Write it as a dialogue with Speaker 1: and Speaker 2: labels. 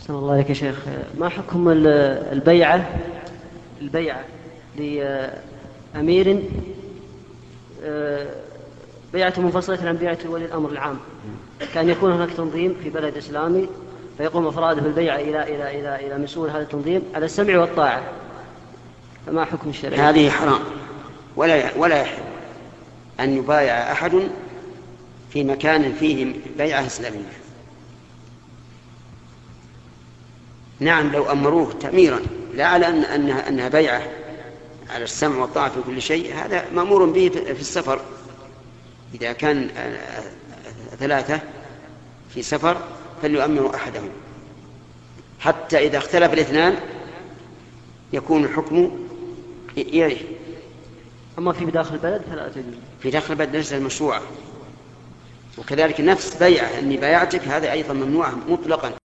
Speaker 1: أحسن الله عليك يا شيخ. ما حكم البيعة لأمير، بيعة منفصلة عن بيعة ولي الأمر العام، كان يكون هناك تنظيم في بلد إسلامي فيقوم أفراده بالبيعة إلى مسؤول هذا التنظيم على السمع والطاعة، فما حكم الشرع؟
Speaker 2: هذه حرام، ولا يحل أن يبايع أحد في مكان فيه بيعة إسلامية. نعم لو أمروه تأميرا لا على أنها بيعة على السمع والطاعة في كل شيء، هذا مأمور به في السفر. إذا كان 3 في سفر فليؤمروا أحدهم، حتى إذا اختلف 2 يكون الحكم إليه.
Speaker 1: أما في داخل البلد فلا تجوز،
Speaker 2: في داخل البلد ليس المشروع. وكذلك نفس بيعة أني بايعتك هذا أيضا ممنوع مطلقا.